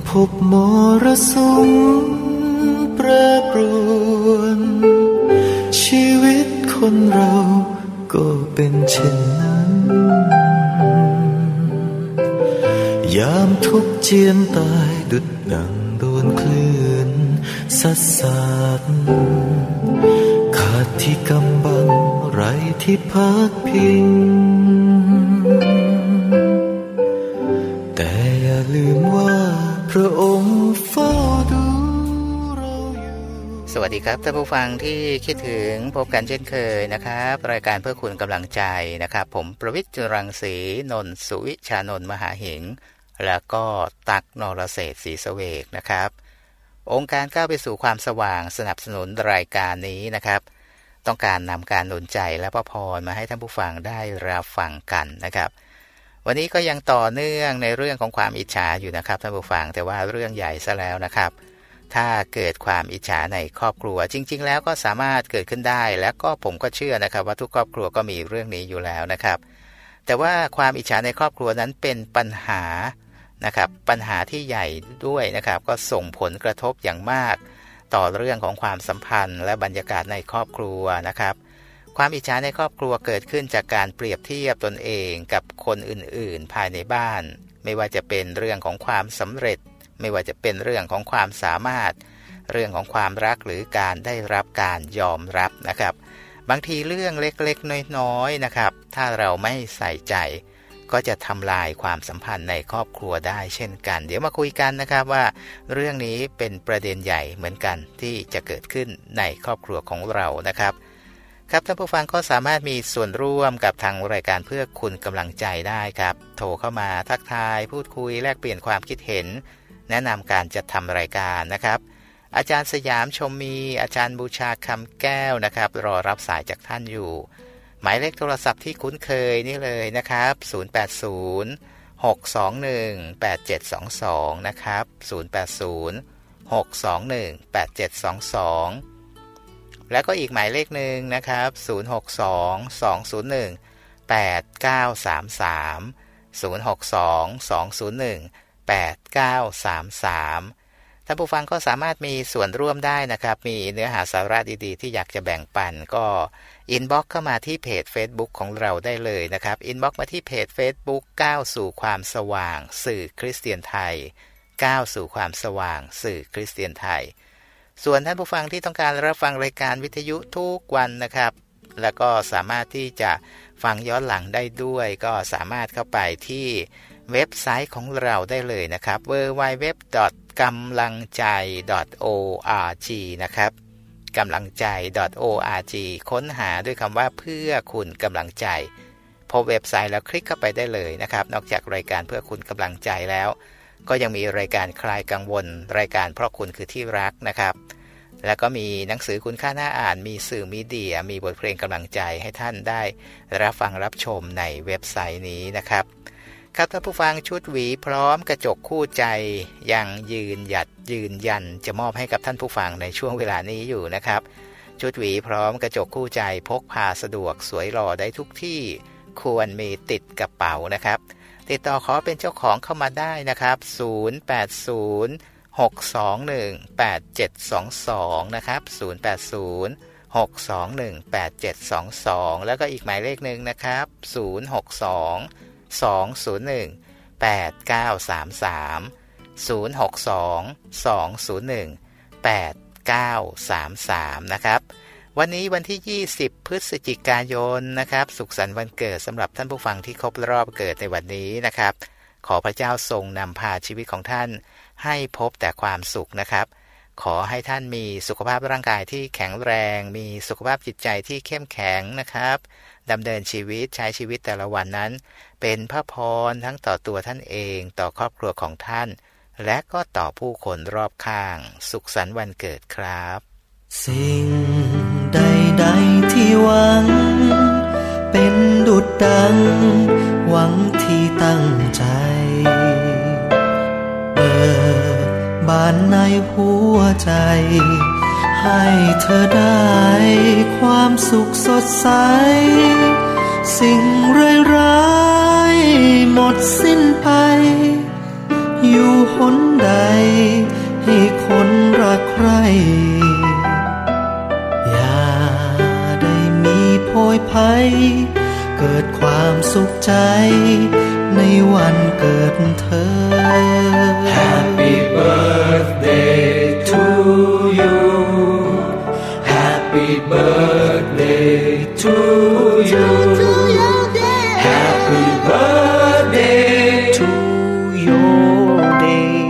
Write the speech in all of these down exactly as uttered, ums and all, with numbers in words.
พบมรสุมแปรปรวนชีวิตคนเราก็เป็นเช่นนั้นยามทุกข์เจียนตายดุจดังโดนคลื่นซัดสาดขาดที่กำบังไร้ที่พักพิงแต่อย่าลืมว่าพระองค์เฝ้าดูเราอยู่สวัสดีครับท่านผู้ฟังที่คิดถึงพบกันเช่นเคยนะครับรายการเพื่อคุณกำลังใจนะครับผมประวิตร จุรังสีนนท์สุวิชานนท์มหาหิงแล้วก็ตักนรเศรษฐ์ศรีเสวกนะครับองค์การก้าวไปสู่ความสว่างสนับสนุนรายการนี้นะครับต้องการนำการหนุนใจและพระพรมาให้ท่านผู้ฟังได้รับฟังกันนะครับวันนี้ก็ยังต่อเนื่องในเรื่องของความอิจฉาอยู่นะครับท่านผู้ฟังแต่ว่าเรื่องใหญ่ซะแล้วนะครับถ้าเกิดความอิจฉาในครอบครัวจริงๆแล้วก็สามารถเกิดขึ้นได้และก็ผมก็เชื่อนะครับว่าทุกครอบครัวก็มีเรื่องนี้อยู่แล้วนะครับแต่ว่าความอิจฉาในครอบครัวนั้นเป็นปัญหานะครับปัญหาที่ใหญ่ด้วยนะครับก็ส่งผลกระทบอย่างมากต่อเรื่องของความสัมพันธ์และบรรยากาศในครอบครัวนะครับความอิจฉาในครอบครัวเกิดขึ้นจากการเปรียบเทียบตนเองกับคนอื่นๆภายในบ้านไม่ว่าจะเป็นเรื่องของความสำเร็จไม่ว่าจะเป็นเรื่องของความสามารถเรื่องของความรักหรือการได้รับการยอมรับนะครับบางทีเรื่องเล็กๆน้อยๆนะครับถ้าเราไม่ใส่ใจก็จะทำลายความสัมพันธ์ในครอบครัวได้เช่นกันเดี๋ยวมาคุยกันนะครับว่าเรื่องนี้เป็นประเด็นใหญ่เหมือนกันที่จะเกิดขึ้นในครอบครัวของเรานะครับครับท่านผู้ฟังก็สามารถมีส่วนร่วมกับทางรายการเพื่อคุณกำลังใจได้ครับโทรเข้ามาทักทายพูดคุยแลกเปลี่ยนความคิดเห็นแนะนำการจัดทำรายการนะครับอาจารย์สยามชมมีอาจารย์บูชาคำแก้วนะครับรอรับสายจากท่านอยู่หมายเลขโทรศัพท์ที่คุ้นเคยนี่เลยนะครับศูนย์ แปด ศูนย์ หก สอง หนึ่ง แปด เจ็ด สอง สองนะครับศูนย์ แปด ศูนย์ หก สอง หนึ่ง แปด เจ็ด สอง สองแล้วก็อีกหมายเลขหนึ่งนะครับศูนย์ หก สอง สอง ศูนย์ หนึ่ง แปด เก้า สาม สามศูนย์ หก สอง สอง ศูนย์ หนึ่ง แปด เก้า สาม สามท่านผู้ฟังก็สามารถมีส่วนร่วมได้นะครับมีเนื้อหาสาระดีๆที่อยากจะแบ่งปันก็อินบ็อกซ์เข้ามาที่เพจ Facebook ของเราได้เลยนะครับอินบ็อกซ์มาที่เพจ Facebook ก้าวสู่ความสว่างสื่อคริสเตียนไทยก้าวสู่ความสว่างสื่อคริสเตียนไทยส่วนท่านผู้ฟังที่ต้องการรับฟังรายการวิทยุทุกวันนะครับแล้วก็สามารถที่จะฟังย้อนหลังได้ด้วยก็สามารถเข้าไปที่เว็บไซต์ของเราได้เลยนะครับ ดับเบิลยู ดับเบิลยู ดับเบิลยู ดอท กำลังใจ ดอท โอ อาร์ จี นะครับกำลังใจ ดอท โอ อาร์ จี ค้นหาด้วยคำว่าเพื่อคุณกำลังใจพบเว็บไซต์แล้วคลิกเข้าไปได้เลยนะครับนอกจากรายการเพื่อคุณกำลังใจแล้วก็ยังมีรายการคลายกังวลรายการเพราะคุณคือที่รักนะครับแล้วก็มีหนังสือคุณค่าน่าอ่านมีสื่อมีเดียมีบทเพลงกำลังใจให้ท่านได้รับฟังรับชมในเว็บไซต์นี้นะครับครับท่านผู้ฟังชุดหวีพร้อมกระจกคู่ใจยังยืนหยัดยืนยันจะมอบให้กับท่านผู้ฟังในช่วงเวลานี้อยู่นะครับชุดหวีพร้อมกระจกคู่ใจพกพาสะดวกสวยหล่อได้ทุกที่ควรมีติดกระเป๋านะครับติดต่อขอเป็นเจ้าของเข้ามาได้นะครับศูนย์ แปด ศูนย์ หก สอง หนึ่ง แปด เจ็ด สอง สองนะครับศูนย์ แปด ศูนย์ หก สอง หนึ่ง แปด เจ็ด สอง สองแล้วก็อีกหมายเลขนึงนะครับศูนย์ หก สอง สอง ศูนย์ หนึ่ง แปด เก้า สาม สามศูนย์ หก สอง สอง ศูนย์ หนึ่ง แปด เก้า สาม สามนะครับวันนี้วันที่ยี่สิบพฤศจิกายนนะครับสุขสันต์วันเกิดสำหรับท่านผู้ฟังที่ครบรอบเกิดในวันนี้นะครับขอพระเจ้าทรงนำพาชีวิตของท่านให้พบแต่ความสุขนะครับขอให้ท่านมีสุขภาพร่างกายที่แข็งแรงมีสุขภาพจิตใจที่เข้มแข็งนะครับดำเนินชีวิตใช้ชีวิตแต่ละวันนั้นเป็นพระพรทั้งต่อตัวท่านเองต่อครอบครัวของท่านและก็ต่อผู้คนรอบข้างสุขสันต์วันเกิดครับสิ่งใดๆที่หวังเป็นดุจดังหวังที่ตั้งใจเปิดบานในหัวใจให้เธอได้ความสุขสดใสสิ่งร้ายๆหมดสิ้นไปอยู่หนใดให้คนรักใครอย่าได้มีโพยภัยเกิดความสุขใจในวันเกิดเธอ Happy birthday to you Happy birthday to you Happy birthday to your day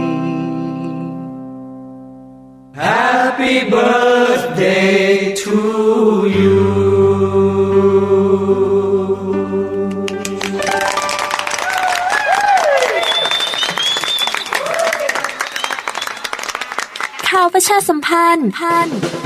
Happy birthday to you ข่าวประชาสัมพันธ์พัน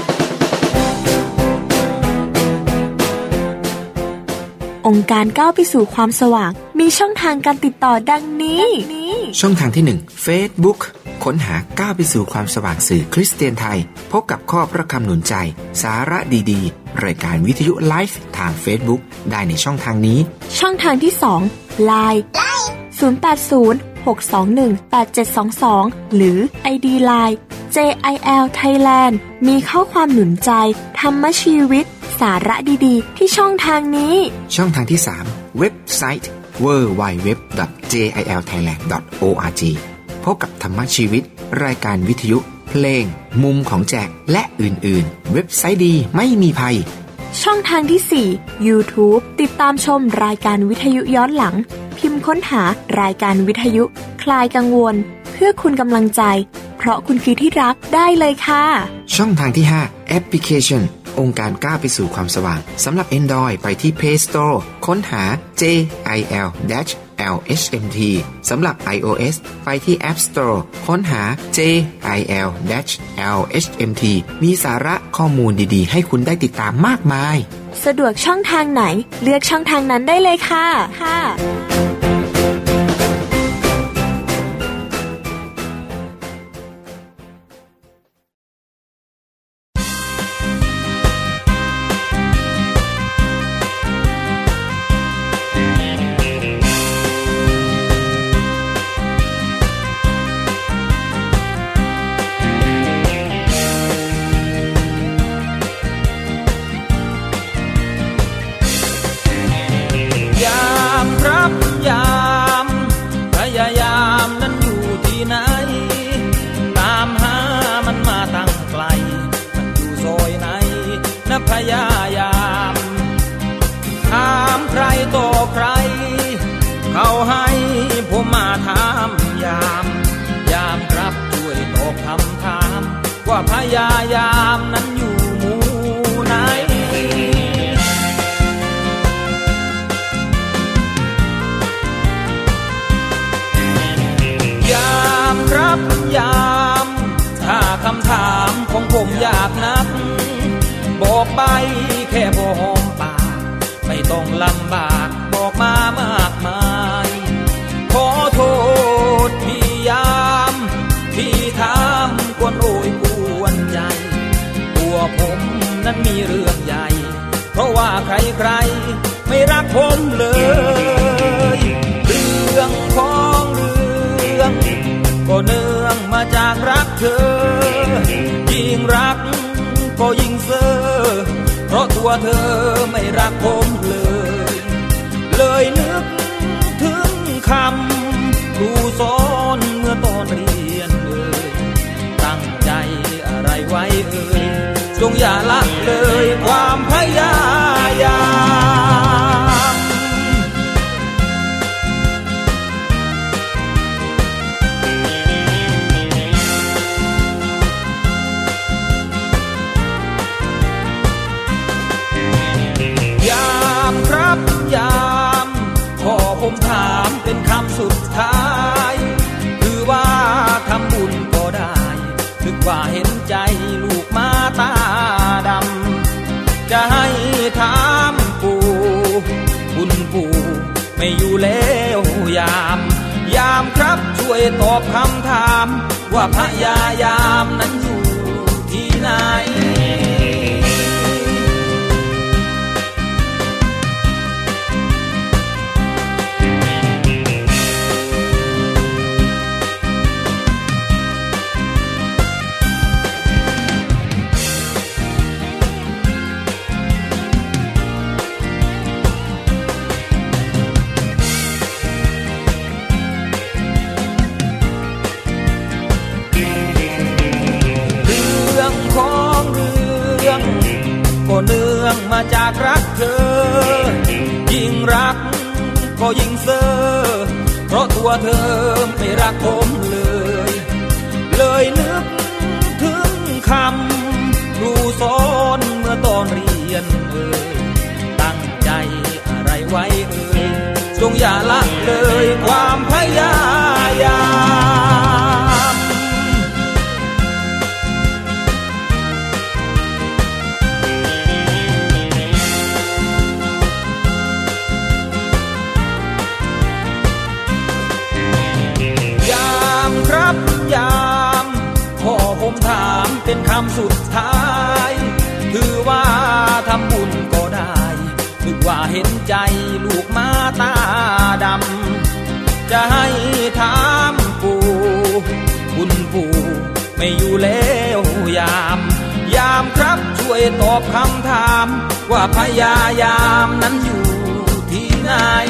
องค์การก้าวไปสู่ความสว่างมีช่องทางการติดต่อดังนี้ช่องทางที่หนึ่ง Facebook ค้นหาก้าวไปสู่ความสว่างสื่อคริสเตียนไทยพบกับข้อพระคำหนุนใจสาระดีๆรายการวิทยุไลฟ์ทาง Facebook ได้ในช่องทางนี้ช่องทางที่สอง ไลน์ ศูนย์ แปด ศูนย์ หก สอง หนึ่ง แปด เจ็ด สอง สอง หรือ ไอ ดี ไลน์ เจ ไอ แอล Thailand มีข้อความหนุนใจธรรมชีวิตสาระดีๆที่ช่องทางนี้ช่องทางที่สามเว็บไซต์ ดับเบิลยู ดับเบิลยู ดับเบิลยู ดอท เจ ไอ แอล ไทยแลนด์ ดอท โอ อาร์ จี พบกับธรรมชีวิตรายการวิทยุเพลงมุมของแจกและอื่นๆเว็บไซต์ดีไม่มีภัยช่องทางที่สี่ YouTube ติดตามชมรายการวิทยุย้อนหลังพิมพ์ค้นหารายการวิทยุคลายกังวลเพื่อคุณกำลังใจเพราะคุณคือที่รักได้เลยค่ะช่องทางที่ห้าแอปพลิเคชันองค์การก้าวไปสู่ความสว่างสำหรับ Android ไปที่ Play Store ค้นหา เจ ไอ แอล แอล เอช เอ็ม ที สำหรับ iOS ไปที่ App Store ค้นหา เจ ไอ แอล แอล เอช เอ็ม ที มีสาระข้อมูลดีๆให้คุณได้ติดตามมากมายสะดวกช่องทางไหนเลือกช่องทางนั้นได้เลยค่ะค่ะพยายามนั้นอยู่หมู่ไหนยามรับยามถ้าคำถามของผมอยากนับบอกไปแค่พอหอมปากไม่ต้องลำบากบอกมามากมายขอโทษพี่ยามที่ถามกวนโอยตัวผมนั้นมีเรื่องใหญ่เพราะว่าใครๆไม่รักผมเลยเรื่องของเรื่องก็เนื่องมาจากรักเธอยิ่งรักก็ยิ่งเซ่อเพราะตัวเธอไม่รักผมเลยเลยนึกถึงคำครูสอนเมื่อตอนเรียนเอ่ยตั้งใจอะไรไว้เอ่ยจงอย่าละเลยความพยายามยามครับยามขอผมถามเป็นคำสุดท้ายคือว่าทำบุญก็ได้ถึงว่าเห็นใจลูกมาตาดำจะให้ถามปู่คุณปู่ไม่อยู่แล้วยามยามครับช่วยตอบคำถามว่าพยายามนั้นอยู่ที่ไหนองมาจากรักเธอยิ่งรักก็ยิ่งเซ่อเพราะตัวเธอไม่รักผมเลยเลยนึกถึงคำครูสอนเมื่อตอนเรียนเอ่ยตั้งใจอะไรไว้เอ่ยจงอย่าละเลยความพยายามยามครับยามพ่อผมถามเป็นคำสุดท้ายถือว่าทำบุญก็ได้นึกว่าเห็นใจลูกมาตาดำจะให้ถามปู่คุณปู่ไม่อยู่แล้วยามยามครับช่วยตอบคำถามว่าพยายามนั้นอยู่ที่ไหน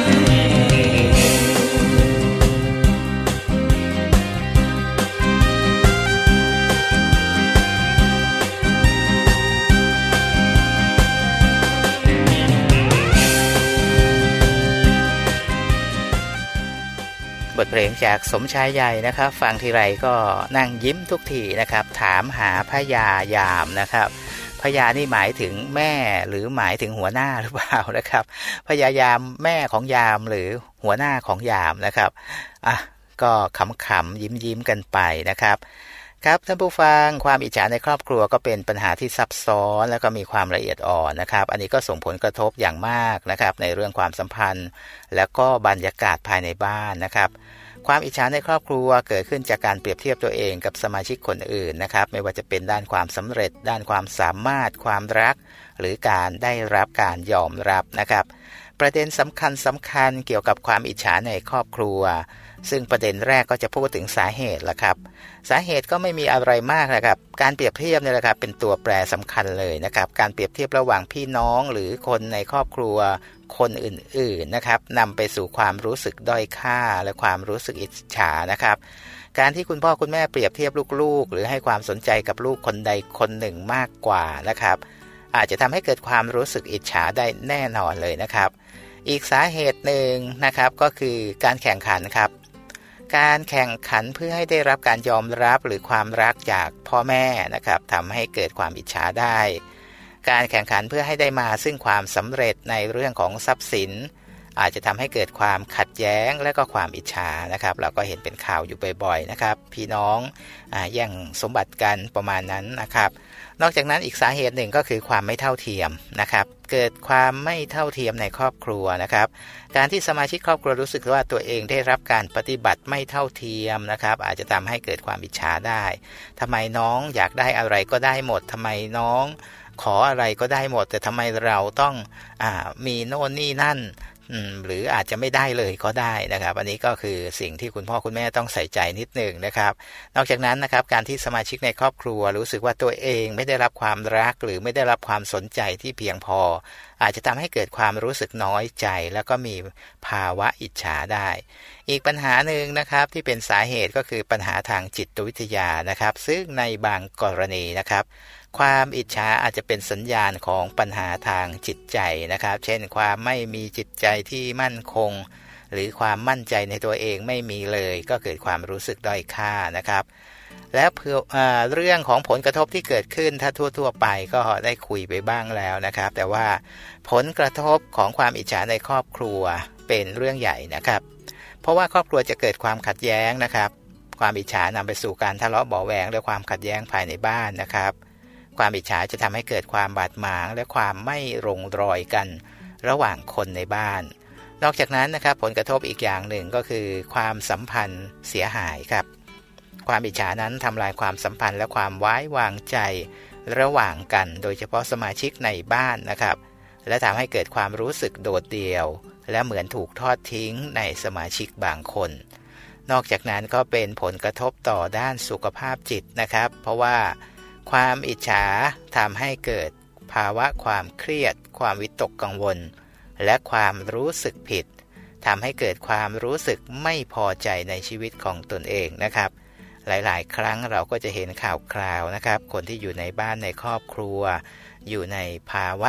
บทเพลงจากสมชายใหญ่นะครับฟังทีไรก็นั่งยิ้มทุกทีนะครับถามหาพยายามนะครับพยานี่หมายถึงแม่หรือหมายถึงหัวหน้าหรือเปล่านะครับพยายามแม่ของยามหรือหัวหน้าของยามนะครับอ่ะก็ขำๆยิ้มๆกันไปนะครับครับท่านผู้ฟังความอิจฉาในครอบครัวก็เป็นปัญหาที่ซับซ้อนแล้วก็มีความละเอียดอ่อนนะครับอันนี้ก็ส่งผลกระทบอย่างมากนะครับในเรื่องความสัมพันธ์แล้วก็บรรยากาศภายในบ้านนะครับความอิจฉาในครอบครัวเกิดขึ้นจากการเปรียบเทียบตัวเองกับสมาชิกคนอื่นนะครับไม่ว่าจะเป็นด้านความสำเร็จด้านความสามารถความรักหรือการได้รับการยอมรับนะครับประเด็นสำคัญสำคัญเกี่ยวกับความอิจฉาในครอบครัวซึ่งประเด็นแรกก็จะพูดถึงสาเหตุละครับสาเหตุก็ไม่มีอะไรมากนะครับการเปรียบเทียบนี่แหละครับเป็นตัวแปรสำคัญเลยนะครับการเปรียบเทียบระหว่างพี่น้องหรือคนในครอบครัวคนอื่นๆนะครับนำไปสู่ความรู้สึกด้อยค่าและความรู้สึกอิจฉานะครับการที่คุณพ่อคุณแม่เปรียบเทียบลูกๆหรือให้ความสนใจกับลูกคนใดคนหนึ่งมากกว่านะครับอาจจะทำให้เกิดความรู้สึกอิจฉาได้แน่นอนเลยนะครับอีกสาเหตุหนึ่งนะครับก็คือการแข่งขันครับการแข่งขันเพื่อให้ได้รับการยอมรับหรือความรักจากพ่อแม่นะครับทำให้เกิดความอิจฉาได้การแข่งขันเพื่อให้ได้มาซึ่งความสำเร็จในเรื่องของทรัพย์สินอาจจะทำให้เกิดความขัดแย้งและก็ความอิจฉานะครับเราก็เห็นเป็นข่าวอยู่บ่อยๆนะครับพี่น้องอ่าแย่งสมบัติกันประมาณนั้นนะครับนอกจากนั้นอีกสาเหตุหนึ่งก็คือความไม่เท่าเทียมนะครับเกิดความไม่เท่าเทียมในครอบครัวนะครับการที่สมาชิกครอบครัวรู้สึกว่าตัวเองได้รับการปฏิบัติไม่เท่าเทียมนะครับอาจจะทำให้เกิดความอิจฉาได้ทำไมน้องอยากได้อะไรก็ได้หมดทำไมน้องขออะไรก็ได้หมดแต่ทำไมเราต้องอ่ามีโน่นนี่นั่นหรืออาจจะไม่ได้เลยก็ได้นะครับอันนี้ก็คือสิ่งที่คุณพ่อคุณแม่ต้องใส่ใจนิดหนึ่งนะครับนอกจากนั้นนะครับการที่สมาชิกในครอบครัวรู้สึกว่าตัวเองไม่ได้รับความรักหรือไม่ได้รับความสนใจที่เพียงพออาจจะทำให้เกิดความรู้สึกน้อยใจแล้วก็มีภาวะอิจฉาได้อีกปัญหาหนึ่งนะครับที่เป็นสาเหตุก็คือปัญหาทางจิตวิทยานะครับซึ่งในบางกรณีนะครับความอิจฉาอาจจะเป็นสัญญาณของปัญหาทางจิตใจนะครับเช่นความไม่มีจิตใจที่มั่นคงหรือความมั่นใจในตัวเองไม่มีเลยก็เกิดความรู้สึกด้อยค่านะครับและเพื่อเอ่อเรื่องของผลกระทบที่เกิดขึ้นถ้าทั่วๆไปก็ได้คุยไปบ้างแล้วนะครับแต่ว่าผลกระทบของความอิจฉาในครอบครัวเป็นเรื่องใหญ่นะครับเพราะว่าครอบครัวจะเกิดความขัดแย้งนะครับความอิจฉานำไปสู่การทะเลาะเบาะแหวงและความขัดแย้งภายในบ้านนะครับความอิจฉาจะทำให้เกิดความบาดหมางและความไม่ลงรอยกันระหว่างคนในบ้านนอกจากนั้นนะครับผลกระทบอีกอย่างหนึ่งก็คือความสัมพันธ์เสียหายครับความอิจฉานั้นทำลายความสัมพันธ์และความไว้วางใจระหว่างกันโดยเฉพาะสมาชิกในบ้านนะครับและทำให้เกิดความรู้สึกโดดเดี่ยวและเหมือนถูกทอดทิ้งในสมาชิกบางคนนอกจากนั้นก็เป็นผลกระทบต่อด้านสุขภาพจิตนะครับเพราะว่าความอิจฉาทำให้เกิดภาวะความเครียดความวิตกกังวลและความรู้สึกผิดทำให้เกิดความรู้สึกไม่พอใจในชีวิตของตนเองนะครับหลายๆครั้งเราก็จะเห็นข่าวคราวนะครับคนที่อยู่ในบ้านในครอบครัวอยู่ในภาวะ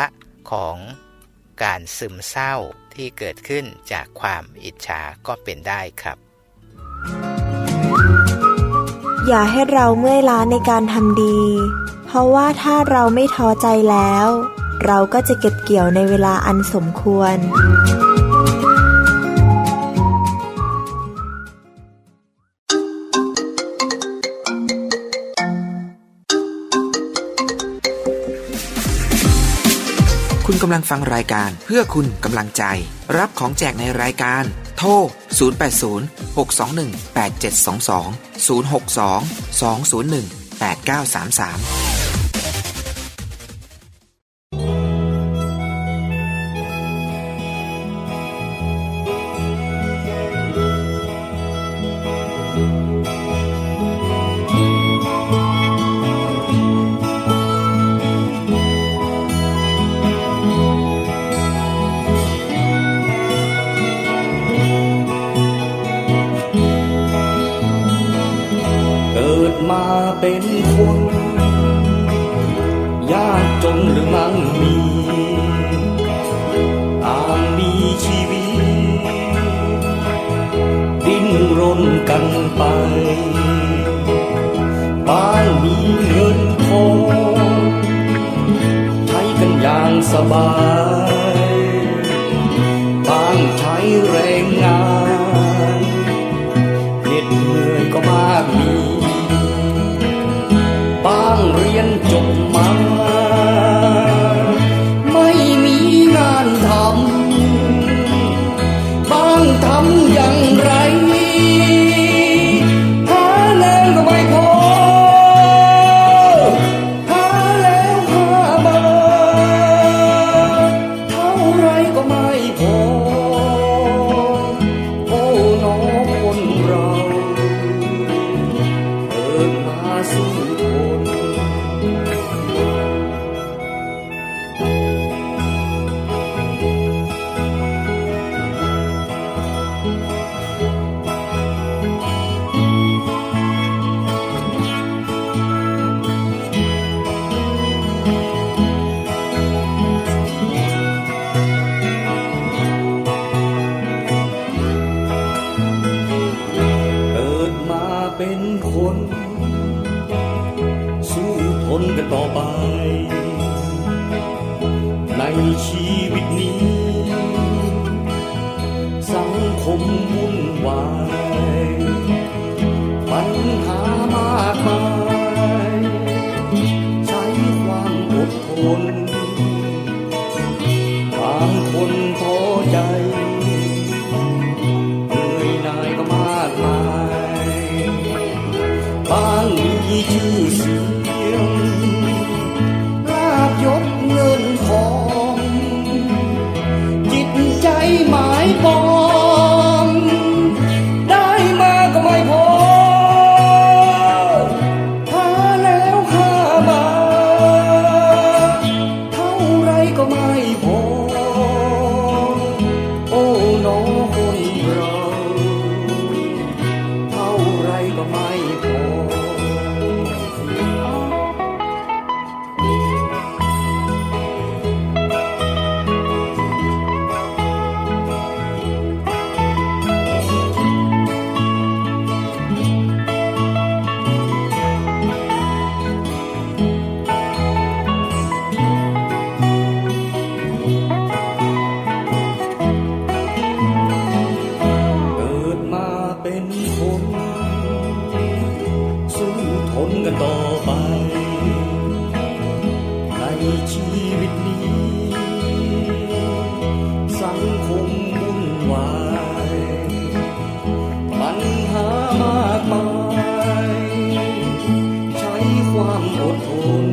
ของการซึมเศร้าที่เกิดขึ้นจากความอิจฉาก็เป็นได้ครับอย่าให้เราเมื่อยล้าในการทำดีเพราะว่าถ้าเราไม่ท้อใจแล้วเราก็จะเก็บเกี่ยวในเวลาอันสมควรคุณกำลังฟังรายการเพื่อคุณกำลังใจรับของแจกในรายการโทรศูนย์ แปด ศูนย์ หก สอง หนึ่ง แปด เจ็ด สอง สอง ศูนย์ หก สอง สอง ศูนย์ หนึ่ง แปด เก้า สาม สามมาเป็นคนยากจนหรือมั่งมีต่างมีชีวิตดิ้นรนกันไปบ้านมีเงินทองใช้กันอย่างสบายบ้างใช้แรงงานเหน็ดเหนื่อยก็มากมีบ้างเรียนจบมาไม่มีงานทำบ้างทำอย่างไรหาแล้วก็ไม่พอหาแล้วหามาเท่าไรก็ไม่พอโอ้น้อคนเราเกิดมาสู้เป็นคนสู้ทนกันต่อไปในชีวิตนี้สังคมวุ่นวายปัญหามากมายใช้ความอดทนบางคนท้อใจเหนื่อยหน่ายก็มากมายบ้างมีชื่อเสียงลาภยศเงินทองจิตใจหมายปองได้มาก็ไม่พอหาแล้วหามาเท่าไรก็ไม่พอโอ้น้อคนเราเท่าไรก็ไม่พอกันต่อไปในชีวิตนี้สังคมวุ่นวายปัญหามากมายใช้ความอดทน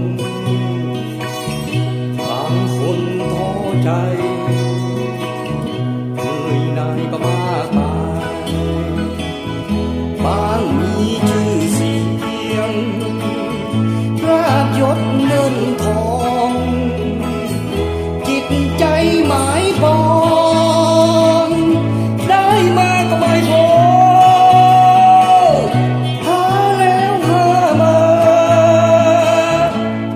บางคนท้อใจเหนื่อยหน่ายก็มากมายบางมีชื่อเสียงลาภยศเงินทองจิตใจหมายปองได้มาก็ไม่พอหาแล้วหามา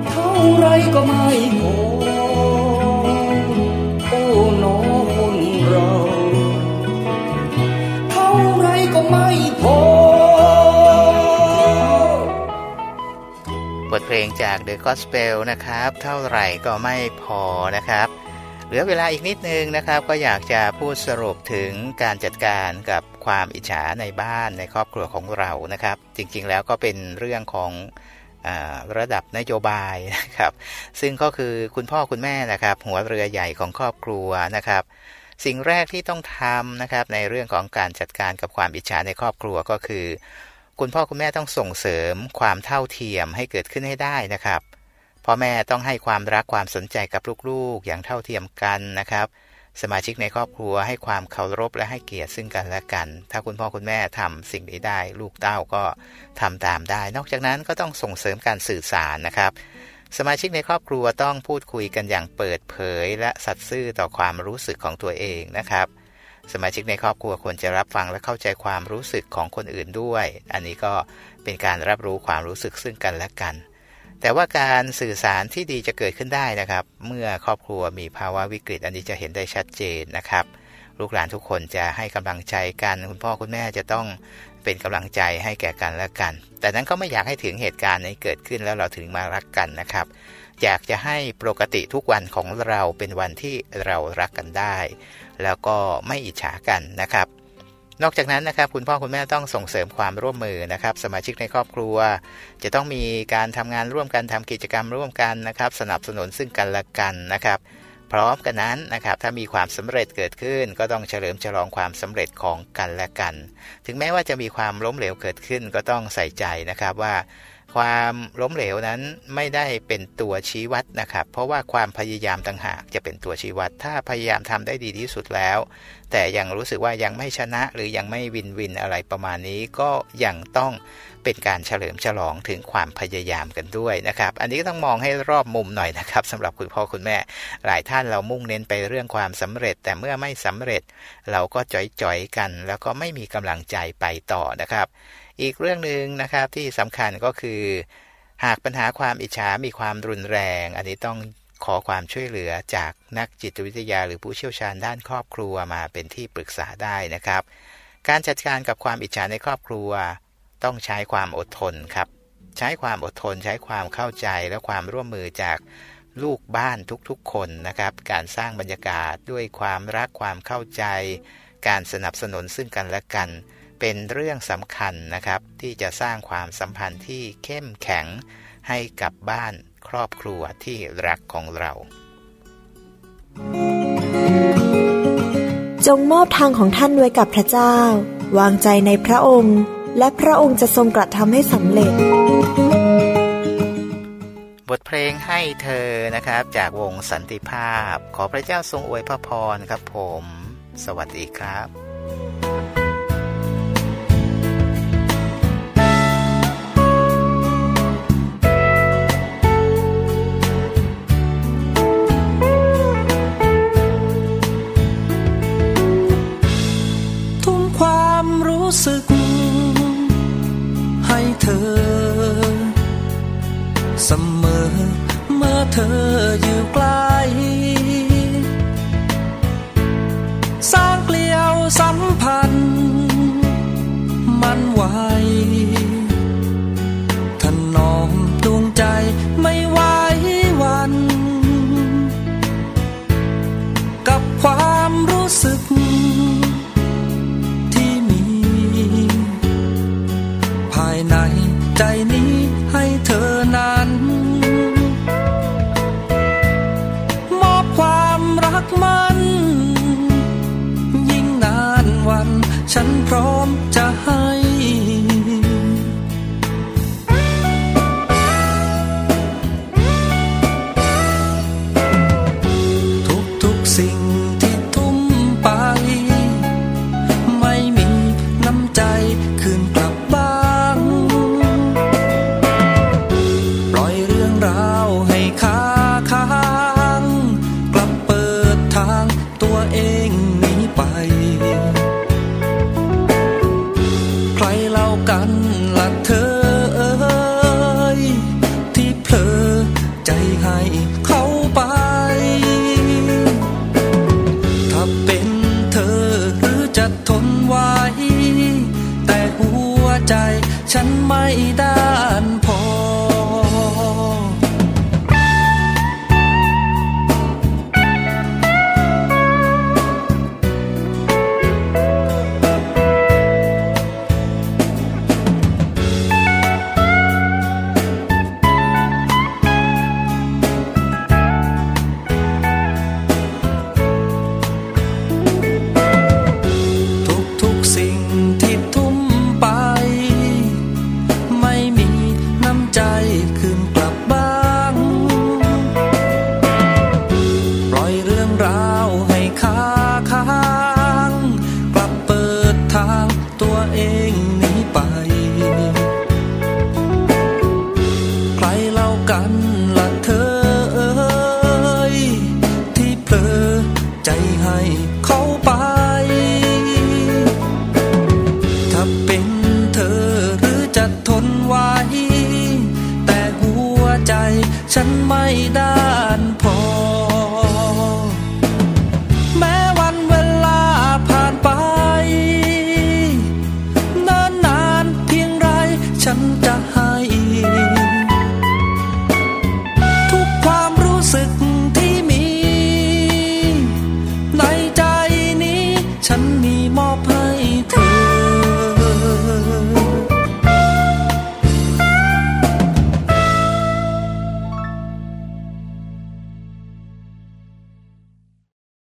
ทเพลงจาก The Gospel นะครับเท่าไหร่ก็ไม่พอนะครับเหลือเวลาอีกนิดนึงนะครับก็อยากจะพูดสรุปถึงการจัดการกับความอิจฉาในบ้านในครอบครัวของเรานะครับจริงๆแล้วก็เป็นเรื่องของอ่าระดับนโยบายนะครับซึ่งก็คือคุณพ่อคุณแม่นะครับหัวเรือใหญ่ของครอบครัวนะครับสิ่งแรกที่ต้องทำนะครับในเรื่องของการจัดการกับความอิจฉาในครอบครัวก็คือคุณพ่อคุณแม่ต้องส่งเสริมความเท่าเทียมให้เกิดขึ้นให้ได้นะครับพ่อแม่ต้องให้ความรักความสนใจกับลูกๆอย่างเท่าเทียมกันนะครับสมาชิกในครอบครัวให้ความเคารพและให้เกียรติซึ่งกันและกันถ้าคุณพ่อคุณแม่ทำสิ่งนี้ได้ลูกเต้าก็ทำตามได้นอกจากนั้นก็ต้องส่งเสริมการสื่อสารนะครับสมาชิกในครอบครัวต้องพูดคุยกันอย่างเปิดเผยและสัตย์ซื่อต่อความรู้สึกของตัวเองนะครับสมาชิกในครอบครัวควรจะรับฟังและเข้าใจความรู้สึกของคนอื่นด้วยอันนี้ก็เป็นการรับรู้ความรู้สึกซึ่งกันและกันแต่ว่าการสื่อสารที่ดีจะเกิดขึ้นได้นะครับเมื่อครอบครัวมีภาวะวิกฤตอันนี้จะเห็นได้ชัดเจนนะครับลูกหลานทุกคนจะให้กำลังใจกันคุณพ่อคุณแม่จะต้องเป็นกำลังใจให้แก่กันและกันแต่นั้นก็ไม่อยากให้ถึงเหตุการณ์นี้เกิดขึ้นแล้วเราถึงมารักกันนะครับอยากจะให้ปกติทุกวันของเราเป็นวันที่เรารักกันได้แล้วก็ไม่อิจฉากันนะครับนอกจากนั้นนะครับคุณพ่อคุณแม่ต้องส่งเสริมความร่วมมือนะครับสมาชิกในครอบครัวจะต้องมีการทำงานร่วมกันทำกิจกรรมร่วมกันนะครับสนับสนุนซึ่งกันและกันนะครับพร้อมกันนั้นนะครับถ้ามีความสำเร็จเกิดขึ้นก็ต้องเฉลิมฉลองความสำเร็จของกันและกันถึงแม้ว่าจะมีความล้มเหลวเกิดขึ้นก็ต้องใส่ใจนะครับว่าความล้มเหลวนั้นไม่ได้เป็นตัวชี้วัดนะครับเพราะว่าความพยายามต่างหากจะเป็นตัวชี้วัดถ้าพยายามทำได้ดีที่สุดแล้วแต่ยังรู้สึกว่ายังไม่ชนะหรือยังไม่วินวินอะไรประมาณนี้ก็ยังต้องเป็นการเฉลิมฉลองถึงความพยายามกันด้วยนะครับอันนี้ก็ต้องมองให้รอบมุมหน่อยนะครับสำหรับคุณพ่อคุณแม่หลายท่านเรามุ่งเน้นไปเรื่องความสำเร็จแต่เมื่อไม่สำเร็จเราก็จ่อยๆกันแล้วก็ไม่มีกำลังใจไปต่อนะครับอีกเรื่องนึงนะครับที่สำคัญก็คือหากปัญหาความอิจฉามีความรุนแรงอันนี้ต้องขอความช่วยเหลือจากนักจิตวิทยาหรือผู้เชี่ยวชาญด้านครอบครัวมาเป็นที่ปรึกษาได้นะครับการจัดการกับความอิจฉาในครอบครัวต้องใช้ความอดทนครับใช้ความอดทนใช้ความเข้าใจและความร่วมมือจากลูกบ้านทุกๆคนนะครับการสร้างบรรยากาศด้วยความรักความเข้าใจการสนับสนุนซึ่งกันและกันเป็นเรื่องสำคัญนะครับที่จะสร้างความสัมพันธ์ที่เข้มแข็งให้กับบ้านครอบครัวที่รักของเราจงมอบทางของท่านไว้กับพระเจ้าวางใจในพระองค์และพระองค์จะทรงกระทำให้สำเร็จบทเพลงให้เธอนะครับจากวงสันติภาพขอพระเจ้าทรงอวยพระพรครับผมสวัสดีครับรู้สึกให้เธอเสมอเมื่อเธออยู่ใกล้สร้างเกลียวสัมพันธ์มันไว้ถนอมดวงใจไม่ไหววัน ความรู้สึกที่มีภายในใจนี้ให้เธอนั้นมอบความรักมันยิ่งนานวันฉันพร้อมจะให้ทุกๆสิ่งที่ทุ่มไปไม่มีน้ำใจคืนกลับบ้างปล่อยเรื่องราวให้ค้าค้างกลับเปิดทางตัวเองหนีไปกันละเธอเอ้ยที่เผลอใจให้เขาไปถ้าเป็นเธอหรือจะทนไว้แต่หัวใจฉันไม่ด้าน